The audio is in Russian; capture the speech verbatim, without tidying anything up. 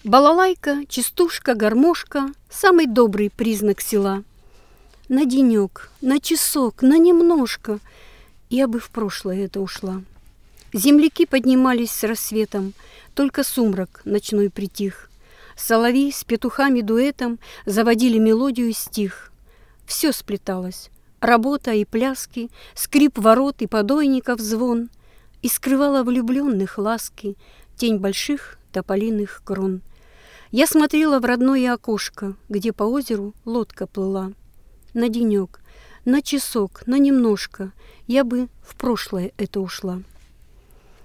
Балалайка, частушка, гармошка — самый добрый признак села. На денек, на часок, на немножко я бы в прошлое это ушла. Земляки поднимались с рассветом, только сумрак ночной притих. Соловей с петухами дуэтом заводили мелодию и стих. Все сплеталось — работа и пляски, скрип ворот и подойников звон, и скрывала влюбленных ласки тень больших тополиных крон. Я смотрела в родное окошко, где по озеру лодка плыла. На денек, на часок, на немножко я бы в прошлое это ушла.